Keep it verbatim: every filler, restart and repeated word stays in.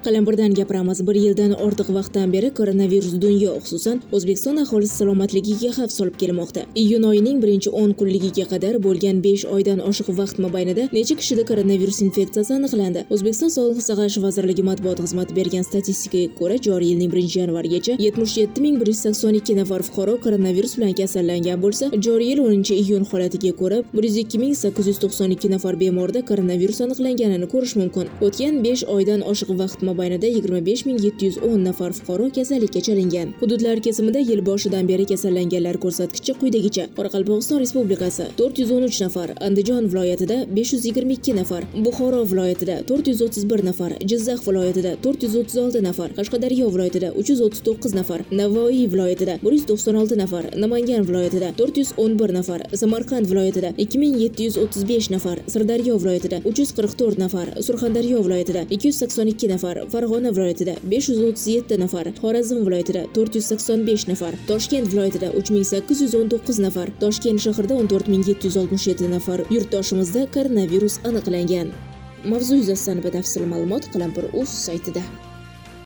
Qalampirdan gapiramiz. Bir yildan ortiq vaqtdan beri koronavirus dunyo, xususan O'zbekiston aholisi salomatligiga xavf solib kelmoqda. Iyun oyining birinchi o'n kunligiga qadar bo'lgan besh oydan oshiq vaqt mobaynida necha kishida koronavirus infeksiyasi aniqlandi? O'zbekiston Sog'liqni saqlash vazirligi matbuot xizmati bergan statistikaga ko'ra, joriy yilning birinchi yanvarigacha yetmish yetti ming bir yuz sakson ikki nafar fuqaro koronavirus bilan kasallangan bo'lsa, joriy yil o'ninchi iyun holatiga ko'ra bir yuz ikki ming sakkiz yuz to'qson ikki nafar bemorda koronavirus aniqlanganini ko'rish mumkin. O'tgan besh oydan oshiq vaqt mobaynida yigirma besh ming yetti yuz o'n nafar fuqaro kasallikka chalingan. Hududlar kesimida yil boshidan beri kasallanganlar ko'rsatkichi quyidagicha: Qoraqalpog'iston Respublikasi to'rt yuz o'n uch nafar, Andijon viloyatida besh yuz yigirma ikki nafar, Buxoro viloyatida to'rt yuz o'ttiz bir nafar, Jizzax viloyatida to'rt yuz o'ttiz olti nafar, Qashqadaryo viloyatida uch yuz o'ttiz to'qqiz nafar, Navoiy viloyatida bir yuz to'qson olti nafar, Namangan viloyatida to'rt yuz o'n bir nafar, Samarqand viloyatida ikki ming yetti yuz o'ttiz besh nafar, Sirdaryo viloyatida uch yuz qirq to'rt nafar, Surxondaryo viloyatida ikki yuz sakson ikki nafar, Farg'ona viloyatida besh yuz o'ttiz yetti nafar, Xorazm viloyatida to'rt yuz sakson besh nafar, Toshkent viloyatida uch ming sakkiz yuz o'n to'qqiz nafar, Toshkent shahrida o'n to'rt ming yetti yuz oltmish yetti nafar yurtdoshimizda koronavirus aniqlangan. Mavzu yuzasidan batafsil ma'lumot Qalampir.uz saytida.